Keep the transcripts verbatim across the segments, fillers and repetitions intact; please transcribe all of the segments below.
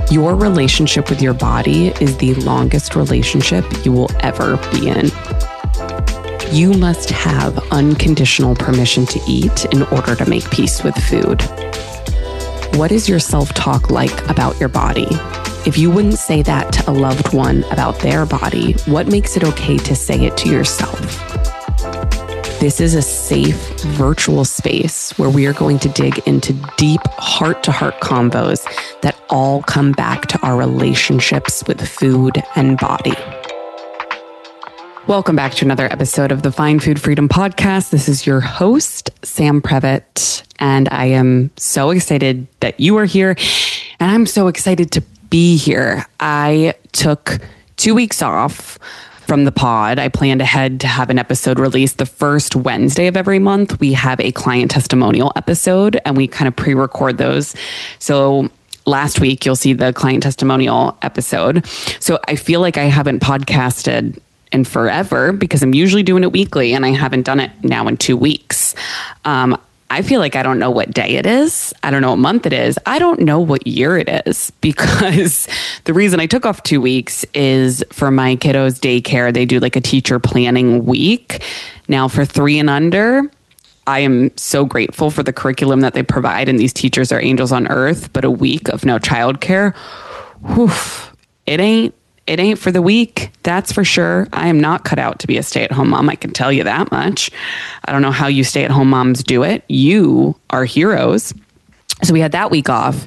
Your relationship with your body is the longest relationship you will ever be in. You must have unconditional permission to eat in order to make peace with food. What is your self-talk like about your body? If you wouldn't say that to a loved one about their body, what makes it okay to say it to yourself? This is a safe virtual space where we are going to dig into deep heart-to-heart convos that all come back to our relationships with food and body. Welcome back to another episode of the Find Food Freedom Podcast. This is your host, Sam Previtt, and I am so excited that you are here, and I'm so excited to be here. I took two weeks off from the pod. I planned ahead to have an episode released the first Wednesday of every month. We have a client testimonial episode and we kind of pre-record those. So last week you'll see the client testimonial episode. So I feel like I haven't podcasted in forever because I'm usually doing it weekly and I haven't done it now in two weeks. Um, I feel like I don't know what day it is. I don't know what month it is. I don't know what year it is because the reason I took off two weeks is for my kiddos' daycare. They do like a teacher planning week. Now for three and under, I am so grateful for the curriculum that they provide and these teachers are angels on earth, but a week of no childcare, whew, it ain't It ain't for the weak, that's for sure. I am not cut out to be a stay-at-home mom. I can tell you that much. I don't know how you stay-at-home moms do it. You are heroes. So we had that week off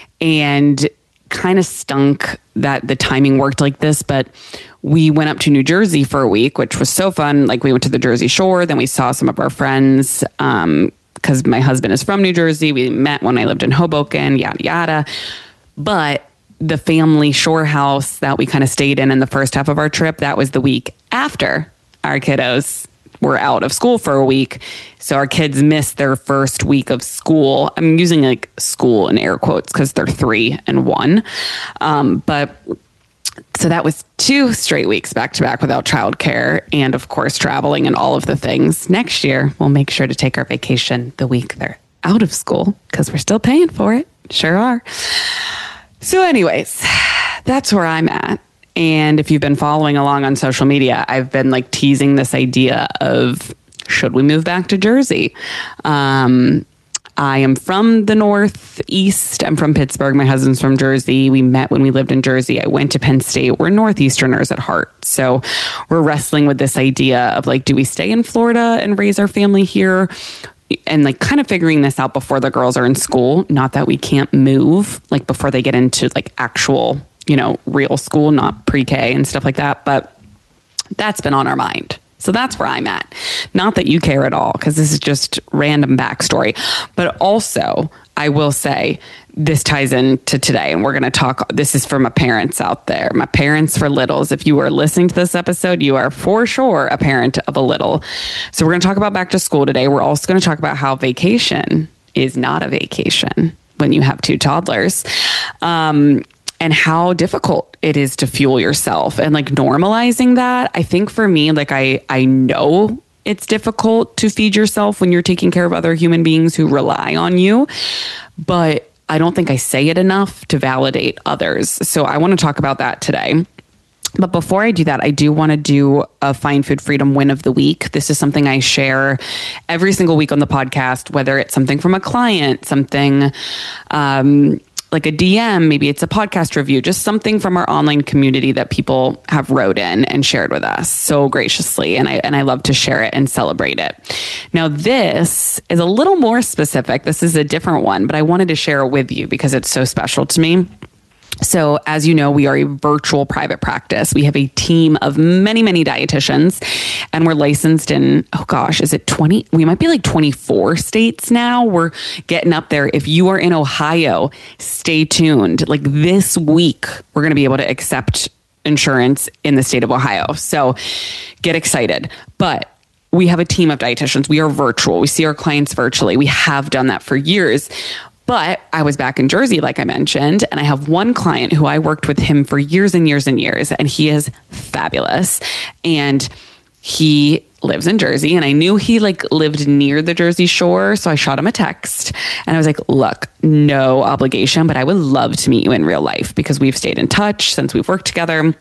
and kind of stunk that the timing worked like this, but we went up to New Jersey for a week, which was so fun. Like we went to the Jersey Shore, then we saw some of our friends um, because my husband is from New Jersey. We met when I lived in Hoboken, yada, yada. But the family shore house that we kind of stayed in in the first half of our trip, that was the week after our kiddos were out of school for a week. So our kids missed their first week of school. I'm using like school in air quotes because they're three and one. Um, but so that was two straight weeks back to back without childcare and of course traveling and all of the things. Next year, we'll make sure to take our vacation the week they're out of school because we're still paying for it. Sure are. So anyways, that's where I'm at. And if you've been following along on social media, I've been like teasing this idea of, should we move back to Jersey? Um, I am from the Northeast. I'm from Pittsburgh. My husband's from Jersey. We met when we lived in Jersey. I went to Penn State. We're Northeasterners at heart. So we're wrestling with this idea of like, do we stay in Florida and raise our family here? And like kind of figuring this out before the girls are in school. Not that we can't move, like before they get into like actual, you know, real school, not pre-K and stuff like that. But that's been on our mind. So that's where I'm at. Not that you care at all, because this is just random backstory. But also, I will say, this ties into today, and we're going to talk. This is for my parents out there, my parents for littles. If you are listening to this episode, you are for sure a parent of a little. So we're going to talk about back to school today. We're also going to talk about how vacation is not a vacation when you have two toddlers. Um, and how difficult it is to fuel yourself and like normalizing that. I think for me, like I, I know it's difficult to feed yourself when you're taking care of other human beings who rely on you, but I don't think I say it enough to validate others. So I want to talk about that today. But before I do that, I do want to do a Find Food Freedom win of the week. This is something I share every single week on the podcast, whether it's something from a client, something, um, like a D M, maybe it's a podcast review, just something from our online community that people have wrote in and shared with us so graciously. And I, and I love to share it and celebrate it. Now, this is a little more specific. This is a different one, but I wanted to share it with you because it's so special to me. So as you know, we are a virtual private practice. We have a team of many, many dietitians, and we're licensed in, oh gosh, is it twenty? We might be like twenty-four states now. We're getting up there. If you are in Ohio, stay tuned. Like this week, we're going to be able to accept insurance in the state of Ohio. So get excited. But we have a team of dietitians. We are virtual. We see our clients virtually. We have done that for years. But I was back in Jersey, like I mentioned, and I have one client who I worked with him for years and years and years, and he is fabulous. And he lives in Jersey, and I knew he like lived near the Jersey Shore. So I shot him a text and I was like, look, no obligation, but I would love to meet you in real life because we've stayed in touch since we've worked together.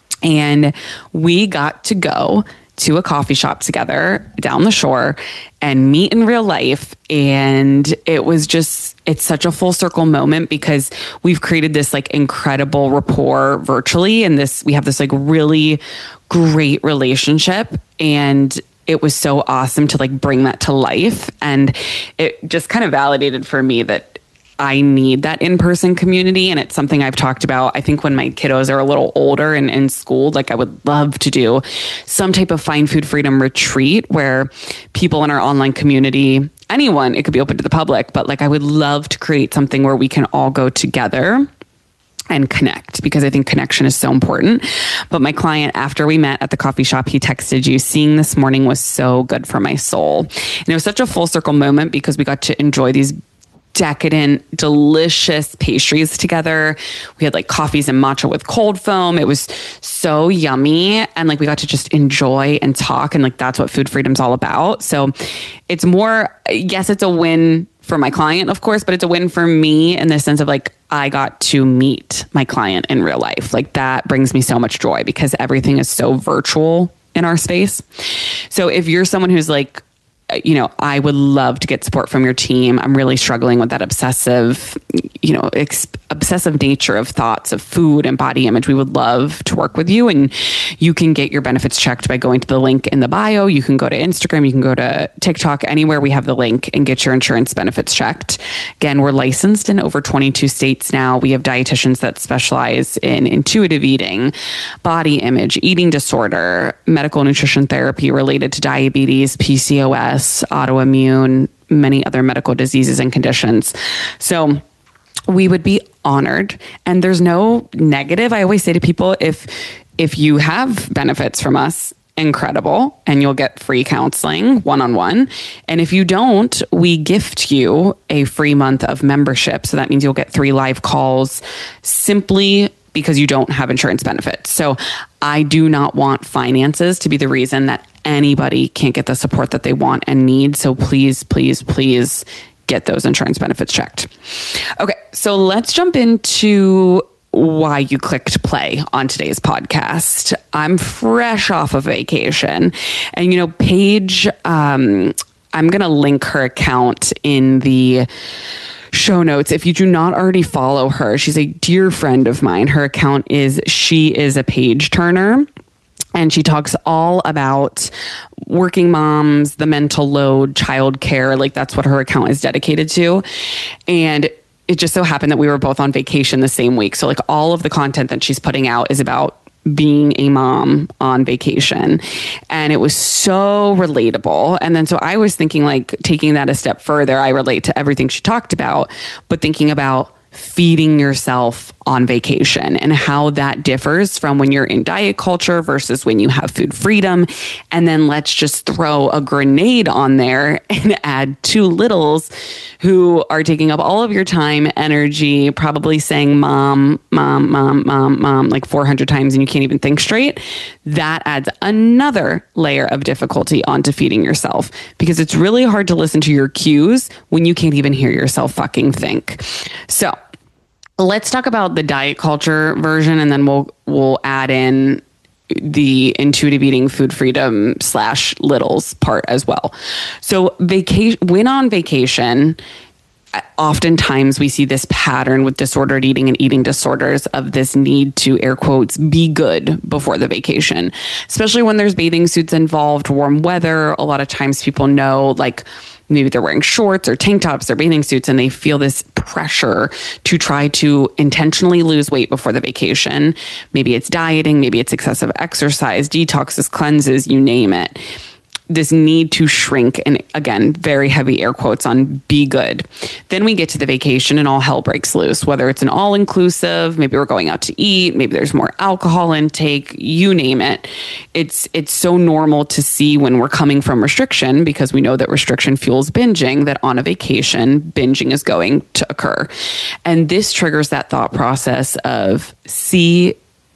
And we got to go to a coffee shop together down the shore and meet in real life. And it was just, it's such a full circle moment because we've created this like incredible rapport virtually. And this, we have this like really great relationship. And it was so awesome to like bring that to life. And it just kind of validated for me that I need that in-person community. And it's something I've talked about. I think when my kiddos are a little older and in school, like I would love to do some type of Find Food Freedom retreat where people in our online community, anyone, it could be open to the public, but like I would love to create something where we can all go together and connect, because I think connection is so important. But my client, after we met at the coffee shop, he texted you, seeing this morning was so good for my soul. And it was such a full circle moment because we got to enjoy these decadent, delicious pastries together. We had like coffees and matcha with cold foam. It was so yummy. And like we got to just enjoy and talk. And like that's what food freedom's all about. So it's more, yes, it's a win for my client, of course, but it's a win for me in the sense of like, I got to meet my client in real life. Like that brings me so much joy because everything is so virtual in our space. So if you're someone who's like, you know, I would love to get support from your team. I'm really struggling with that obsessive, you know, ex- obsessive nature of thoughts of food and body image. We would love to work with you, and you can get your benefits checked by going to the link in the bio. You can go to Instagram, you can go to TikTok, anywhere we have the link, and get your insurance benefits checked. Again, we're licensed in over twenty-two states now. We have dietitians that specialize in intuitive eating, body image, eating disorder, medical nutrition therapy related to diabetes, P C O S, autoimmune, many other medical diseases and conditions. So we would be honored. And there's no negative. I always say to people, if if you have benefits from us, incredible, and you'll get free counseling one-on-one. And if you don't, we gift you a free month of membership. So that means you'll get three live calls simply because you don't have insurance benefits. So I do not want finances to be the reason that anybody can't get the support that they want and need. So please, please, please get those insurance benefits checked. Okay, so let's jump into why you clicked play on today's podcast. I'm fresh off of vacation, and you know, Paige, um, I'm going to link her account in the show notes. If you do not already follow her, she's a dear friend of mine. Her account is She Is a Page Turner. And she talks all about working moms, the mental load, childcare. Like that's what her account is dedicated to. And it just so happened that we were both on vacation the same week. So like all of the content that she's putting out is about being a mom on vacation. And it was so relatable. And then so I was thinking like taking that a step further, I relate to everything she talked about, but thinking about feeding yourself on vacation and how that differs from when you're in diet culture versus when you have food freedom. And then let's just throw a grenade on there and add two littles who are taking up all of your time, energy, probably saying mom, mom, mom, mom, mom, like four hundred times, and you can't even think straight. That adds another layer of difficulty onto feeding yourself, because it's really hard to listen to your cues when you can't even hear yourself fucking think. So let's talk about the diet culture version, and then we'll we'll add in the intuitive eating, food freedom slash littles part as well. So vacation, when on vacation, oftentimes we see this pattern with disordered eating and eating disorders of this need to, air quotes, be good before the vacation, especially when there's bathing suits involved, warm weather. A lot of times people know, like, maybe they're wearing shorts or tank tops or bathing suits, and they feel this pressure to try to intentionally lose weight before the vacation. Maybe it's dieting, maybe it's excessive exercise, detoxes, cleanses, you name it. This need to shrink, and again, very heavy air quotes on be good. Then we get to the vacation and all hell breaks loose, whether it's an all-inclusive, maybe we're going out to eat, maybe there's more alcohol intake, you name it. It's it's so normal to see when we're coming from restriction, because we know that restriction fuels binging, that on a vacation, binging is going to occur. And this triggers that thought process of see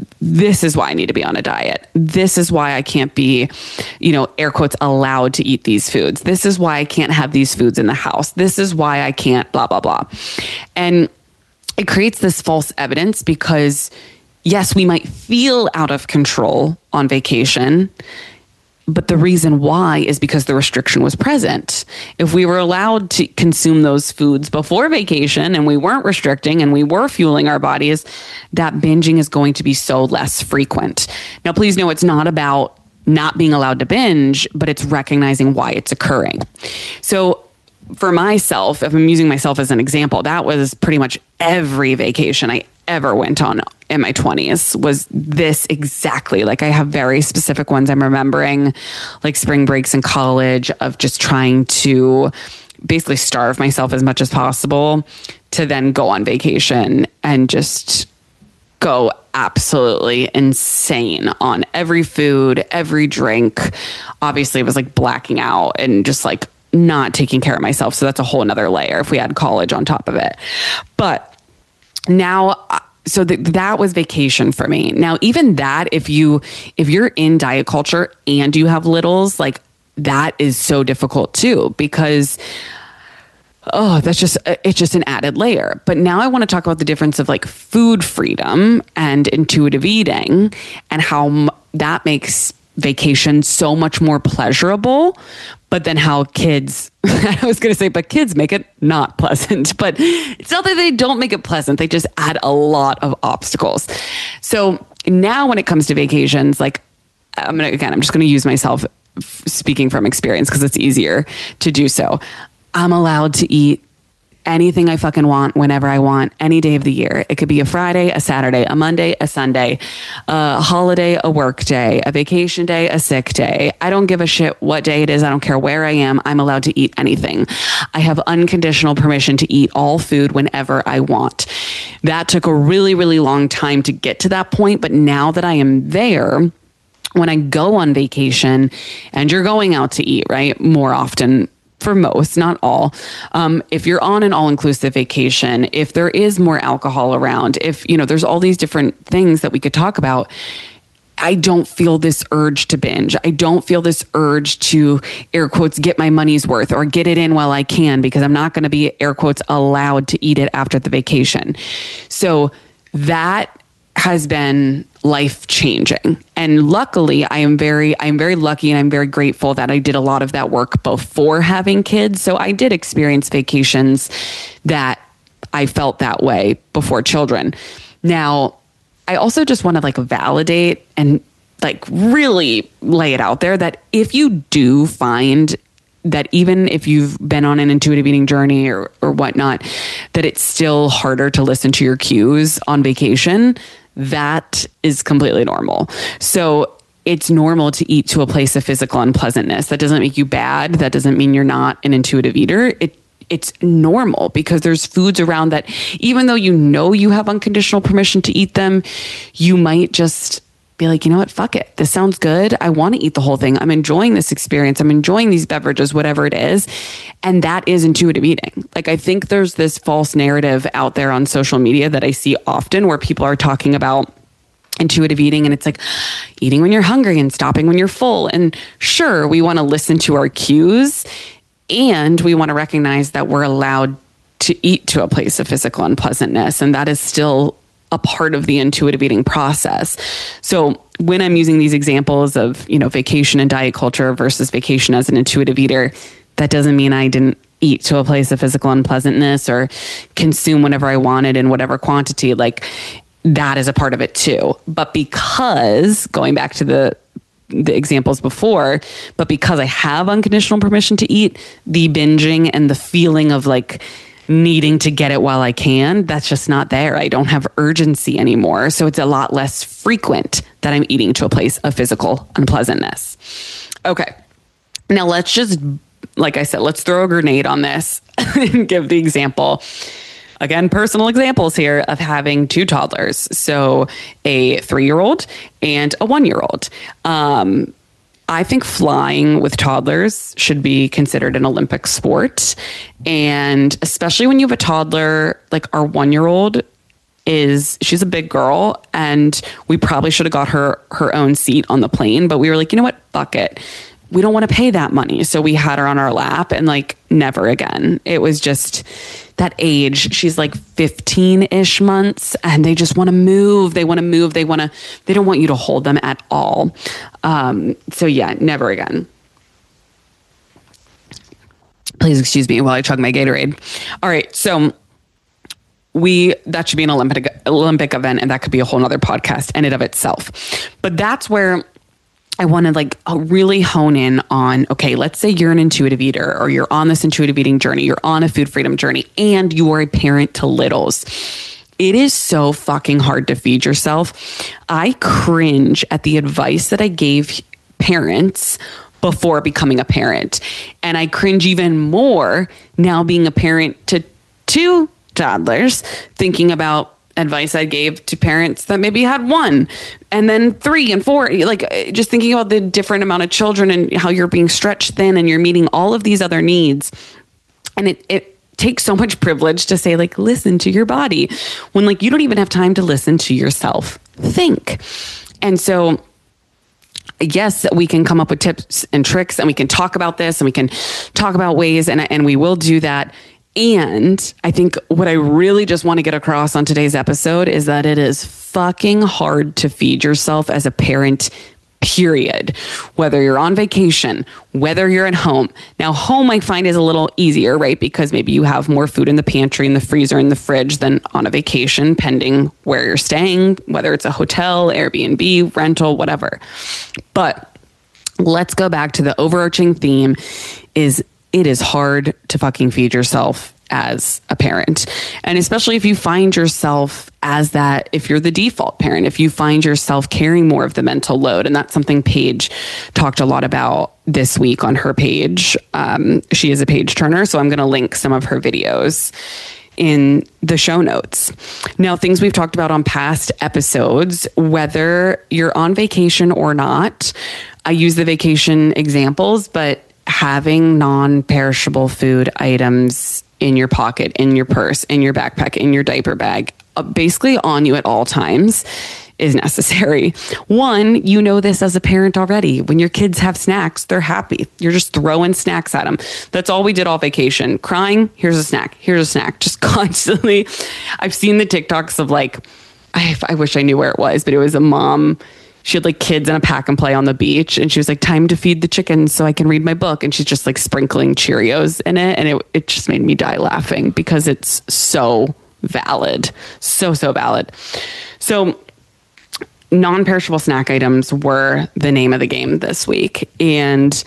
this is why I need to be on a diet. This is why I can't be, you know, air quotes, allowed to eat these foods. This is why I can't have these foods in the house. This is why I can't blah, blah, blah. And it creates this false evidence because yes, we might feel out of control on vacation, but the reason why is because the restriction was present. If we were allowed to consume those foods before vacation and we weren't restricting and we were fueling our bodies, that binging is going to be so less frequent. Now, please know it's not about not being allowed to binge, but it's recognizing why it's occurring. So for myself, if I'm using myself as an example, that was pretty much every vacation I ever went on in my twenties was this exactly. Like I have very specific ones I'm remembering, like spring breaks in college of just trying to basically starve myself as much as possible to then go on vacation and just go absolutely insane on every food, every drink. Obviously it was like blacking out and just like not taking care of myself. So that's a whole nother layer if we had college on top of it. But now, so th- that was vacation for me. Now, even that, if you, if you're in diet culture and you have littles, like that is so difficult too, because oh, that's just, it's just an added layer. But now I want to talk about the difference of like food freedom and intuitive eating and how m- that makes vacation so much more pleasurable, but then how kids, I was going to say, but kids make it not pleasant, but it's not that they don't make it pleasant. They just add a lot of obstacles. So now when it comes to vacations, like I'm going to, again, I'm just going to use myself f- speaking from experience because it's easier to do so. I'm allowed to eat anything I fucking want whenever I want, any day of the year. It could be a Friday, a Saturday, a Monday, a Sunday, a holiday, a work day, a vacation day, a sick day. I don't give a shit what day it is. I don't care where I am. I'm allowed to eat anything. I have unconditional permission to eat all food whenever I want. That took a really, really long time to get to that point. But now that I am there, when I go on vacation and you're going out to eat, right, more often, for most, not all. Um, if you're on an all-inclusive vacation, if there is more alcohol around, if, you know, there's all these different things that we could talk about, I don't feel this urge to binge. I don't feel this urge to, air quotes, get my money's worth or get it in while I can, because I'm not going to be, air quotes, allowed to eat it after the vacation. So that has been life changing. And luckily I am very, I'm very lucky and I'm very grateful that I did a lot of that work before having kids. So I did experience vacations that I felt that way before children. Now, I also just want to like validate and like really lay it out there that if you do find that even if you've been on an intuitive eating journey or, or whatnot, that it's still harder to listen to your cues on vacation, that is completely normal. So it's normal to eat to a place of physical unpleasantness. That doesn't make you bad. That doesn't mean you're not an intuitive eater. It it's normal because there's foods around that even though you know you have unconditional permission to eat them, you might just be like, you know what, fuck it. This sounds good. I want to eat the whole thing. I'm enjoying this experience. I'm enjoying these beverages, whatever it is. And that is intuitive eating. Like, I think there's this false narrative out there on social media that I see often where people are talking about intuitive eating and it's like eating when you're hungry and stopping when you're full. And sure, we want to listen to our cues and we want to recognize that we're allowed to eat to a place of physical unpleasantness. And that is still a part of the intuitive eating process. So when I'm using these examples of, you know, vacation and diet culture versus vacation as an intuitive eater, that doesn't mean I didn't eat to a place of physical unpleasantness or consume whatever I wanted in whatever quantity. Like, that is a part of it too. But because, going back to the the examples before, but because I have unconditional permission to eat, the binging and the feeling of like needing to get it while I can, that's just not there. I don't have urgency anymore. So it's a lot less frequent that I'm eating to a place of physical unpleasantness. Okay. Now let's just, like I said, let's throw a grenade on this and give the example. Again, personal examples here of having two toddlers. So a three-year-old and a one-year-old. Um, I think flying with toddlers should be considered an Olympic sport. And especially when you have a toddler, like our one-year-old, is she's a big girl, and we probably should have got her her own seat on the plane, but we were like, you know what? Fuck it. We don't want to pay that money. So we had her on our lap, and like never again. It was just that age. She's like fifteen-ish months, and they just want to move. They want to move. They want to, they don't want you to hold them at all. Um, so yeah, never again. Please excuse me while I chug my Gatorade. All right. So we, that should be an Olympic, Olympic event, and that could be a whole nother podcast in and of itself. But that's where I want to like really hone in on, okay, let's say you're an intuitive eater, or you're on this intuitive eating journey, you're on a food freedom journey, and you are a parent to littles. It is so fucking hard to feed yourself. I cringe at the advice that I gave parents before becoming a parent. And I cringe even more now being a parent to two toddlers, thinking about advice I gave to parents that maybe had one, and then three and four, like just thinking about the different amount of children and how you're being stretched thin and you're meeting all of these other needs. And it, it takes so much privilege to say, like, listen to your body, when like you don't even have time to listen to yourself think. And so yes, we can come up with tips and tricks, and we can talk about this, and we can talk about ways, and, and we will do that. And I think what I really just want to get across on today's episode is that it is fucking hard to feed yourself as a parent, period. Whether you're on vacation, whether you're at home. Now, home I find is a little easier, right? Because maybe you have more food in the pantry, in the freezer, in the fridge than on a vacation, pending where you're staying, whether it's a hotel, Airbnb, rental, whatever. But let's go back to the overarching theme is it is hard to fucking feed yourself as a parent. And especially if you find yourself as that, if you're the default parent, if you find yourself carrying more of the mental load. And that's something Paige talked a lot about this week on her page. Um, she is a page turner, so I'm going to link some of her videos in the show notes. Now, things we've talked about on past episodes, whether you're on vacation or not, I use the vacation examples, but having non-perishable food items in your pocket, in your purse, in your backpack, in your diaper bag, uh, basically on you at all times is necessary. One, you know this as a parent already. When your kids have snacks, they're happy. You're just throwing snacks at them. That's all we did all vacation. Crying, here's a snack, here's a snack, just constantly. I've seen the TikToks of like, I, I wish I knew where it was, but it was a mom. She had like kids in a pack and play on the beach, and she was like, time to feed the chickens so I can read my book. And she's just like sprinkling Cheerios in it. And it, it just made me die laughing because it's so valid. So, so valid. So non-perishable snack items were the name of the game this week. And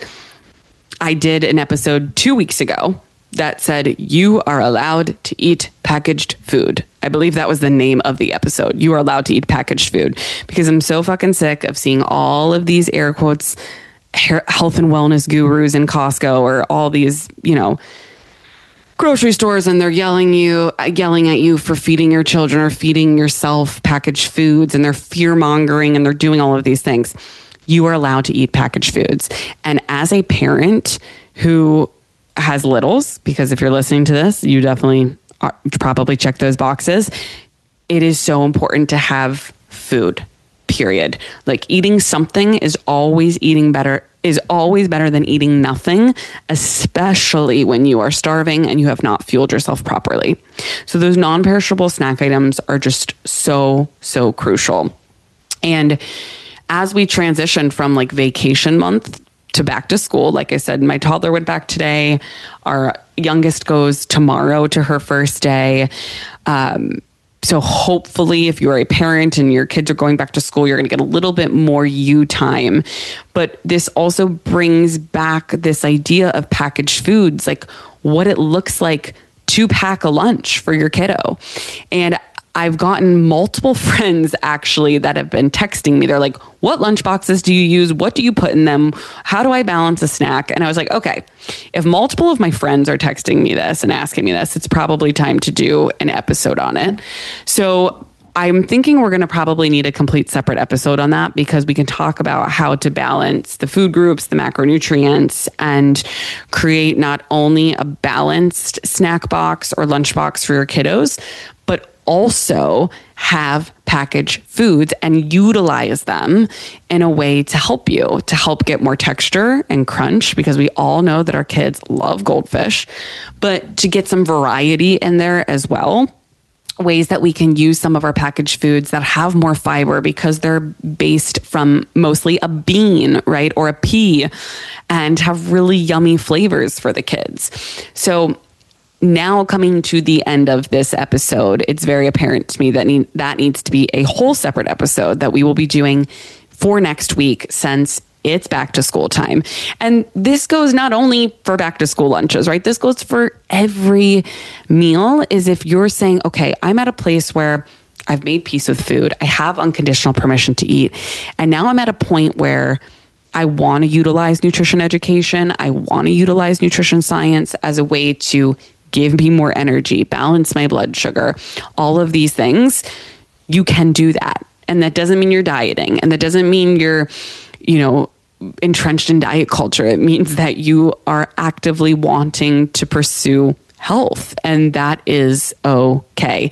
I did an episode two weeks ago that said, you are allowed to eat packaged food. I believe that was the name of the episode. You are allowed to eat packaged food, because I'm so fucking sick of seeing all of these air quotes, health and wellness gurus in Costco, or all these, you know, grocery stores, and they're yelling you, yelling at you for feeding your children or feeding yourself packaged foods, and they're fear mongering, and they're doing all of these things. You are allowed to eat packaged foods. And as a parent who has littles, because if you're listening to this, you definitely are, probably check those boxes. It is so important to have food, period. Like eating something is always eating better, is always better than eating nothing, especially when you are starving and you have not fueled yourself properly. So those non-perishable snack items are just so, so crucial. And as we transition from like vacation month to back to school, like I said, my toddler went back today. Our youngest goes tomorrow to her first day. Um, so hopefully if you're a parent and your kids are going back to school, you're going to get a little bit more you time. But this also brings back this idea of packaged foods, like what it looks like to pack a lunch for your kiddo. And I've gotten multiple friends actually that have been texting me. They're like, what lunch boxes do you use? What do you put in them? How do I balance a snack? And I was like, okay, if multiple of my friends are texting me this and asking me this, it's probably time to do an episode on it. So I'm thinking we're going to probably need a complete separate episode on that, because we can talk about how to balance the food groups, the macronutrients, and create not only a balanced snack box or lunch box for your kiddos, but also have packaged foods and utilize them in a way to help you, to help get more texture and crunch, because we all know that our kids love goldfish, but to get some variety in there as well. Ways that we can use some of our packaged foods that have more fiber because they're based from mostly a bean, right? Or a pea, and have really yummy flavors for the kids. So now coming to the end of this episode, it's very apparent to me that need, that needs to be a whole separate episode that we will be doing for next week, since it's back to school time. And this goes not only for back to school lunches, right? This goes for every meal. Is if you're saying, okay, I'm at a place where I've made peace with food, I have unconditional permission to eat, and now I'm at a point where I want to utilize nutrition education, I want to utilize nutrition science as a way to give me more energy, balance my blood sugar, all of these things. You can do that. And that doesn't mean you're dieting, and that doesn't mean you're, you know, entrenched in diet culture. It means that you are actively wanting to pursue health, and that is okay.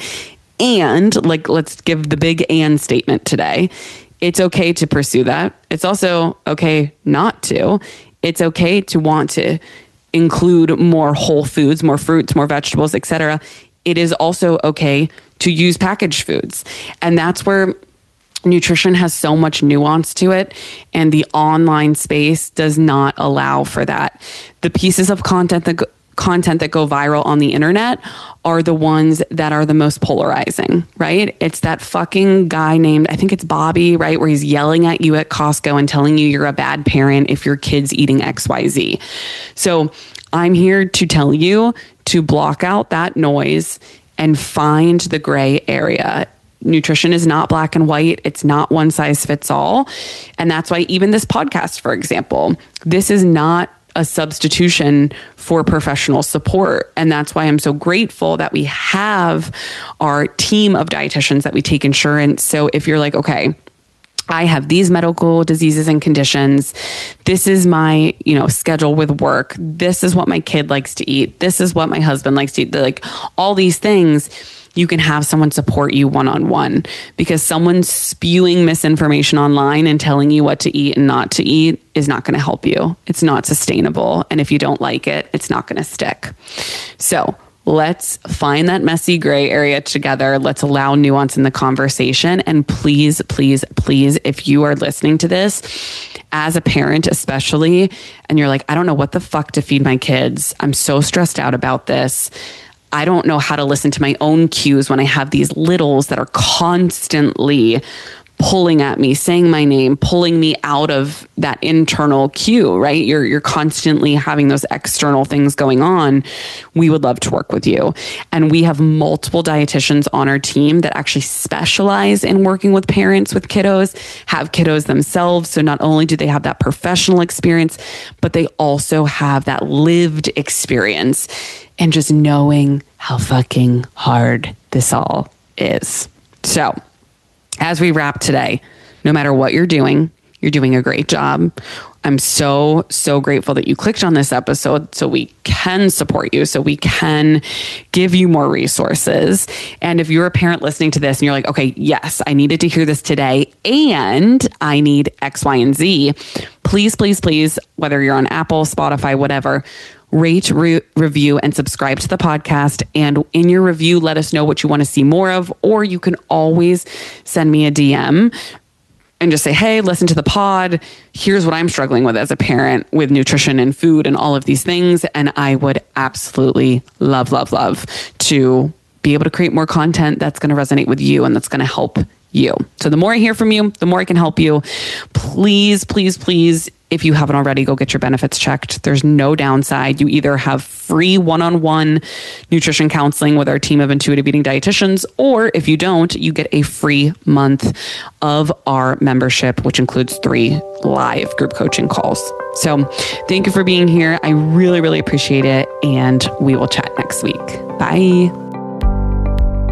And like, let's give the big and statement today. It's okay to pursue that. It's also okay not to. It's okay to want to include more whole foods, more fruits, more vegetables, et cetera. It is also okay to use packaged foods. And that's where nutrition has so much nuance to it, and the online space does not allow for that. The pieces of content that go, content that go viral on the internet are the ones that are the most polarizing, right? It's that fucking guy named, I think it's Bobby, right? Where he's yelling at you at Costco and telling you you're a bad parent if your kid's eating X Y Z. So I'm here to tell you to block out that noise and find the gray area. Nutrition is not black and white. It's not one size fits all. And that's why even this podcast, for example, this is not a substitution for professional support. And that's why I'm so grateful that we have our team of dietitians that we take insurance. So if you're like, okay, I have these medical diseases and conditions, this is my, you know, schedule with work, this is what my kid likes to eat, this is what my husband likes to eat, like all these things, you can have someone support you one-on-one, because someone spewing misinformation online and telling you what to eat and not to eat is not going to help you. It's not sustainable. And if you don't like it, it's not going to stick. So let's find that messy gray area together. Let's allow nuance in the conversation. And please, please, please, if you are listening to this as a parent, especially, and you're like, I don't know what the fuck to feed my kids, I'm so stressed out about this, I don't know how to listen to my own cues when I have these littles that are constantly pulling at me, saying my name, pulling me out of that internal cue, right? You're you're constantly having those external things going on. We would love to work with you. And we have multiple dietitians on our team that actually specialize in working with parents with kiddos, have kiddos themselves. So not only do they have that professional experience, but they also have that lived experience and just knowing how fucking hard this all is. So as we wrap today, no matter what you're doing, you're doing a great job. I'm so, so grateful that you clicked on this episode so we can support you, so we can give you more resources. And if you're a parent listening to this and you're like, okay, yes, I needed to hear this today and I need X, Y, and Z, please, please, please, whether you're on Apple, Spotify, whatever, rate, re- review, and subscribe to the podcast. And in your review, let us know what you want to see more of, or you can always send me a D M and just say, hey, listen to the pod. Here's what I'm struggling with as a parent with nutrition and food and all of these things. And I would absolutely love, love, love to be able to create more content that's going to resonate with you and that's going to help you. So the more I hear from you, the more I can help you. Please, please, please, if you haven't already, go get your benefits checked. There's no downside. You either have free one-on-one nutrition counseling with our team of intuitive eating dietitians, or if you don't, you get a free month of our membership, which includes three live group coaching calls. So thank you for being here. I really, really appreciate it. And we will chat next week. Bye.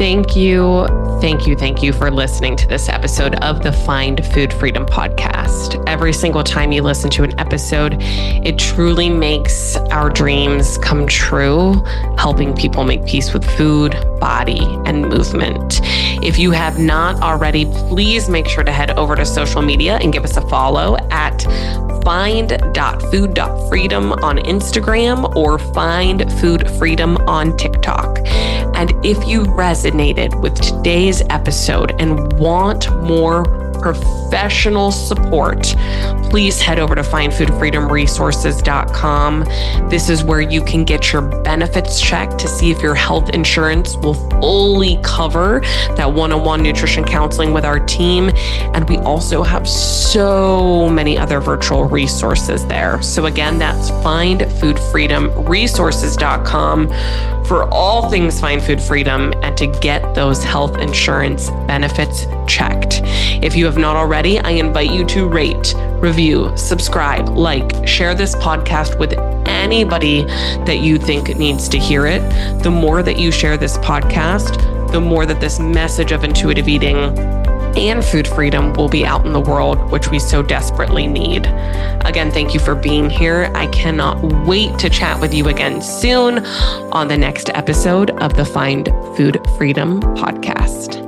Thank you, thank you, thank you for listening to this episode of the Find Food Freedom podcast. Every single time you listen to an episode, it truly makes our dreams come true, helping people make peace with food, body, and movement. If you have not already, please make sure to head over to social media and give us a follow at find dot food dot freedom on Instagram or Find Food Freedom on TikTok. And if you resonated with today's episode and want more professional support, please head over to find food freedom resources dot com. This is where you can get your benefits checked to see if your health insurance will fully cover that one-on-one nutrition counseling with our team. And we also have so many other virtual resources there. So again, that's find food freedom resources dot com for all things Find Food Freedom and to get those health insurance benefits checked. If you have not already, I invite you to rate, review, subscribe, like, share this podcast with anybody that you think needs to hear it. The more that you share this podcast, the more that this message of intuitive eating and food freedom will be out in the world, which we so desperately need. Again, thank you for being here. I cannot wait to chat with you again soon on the next episode of the Find Food Freedom podcast.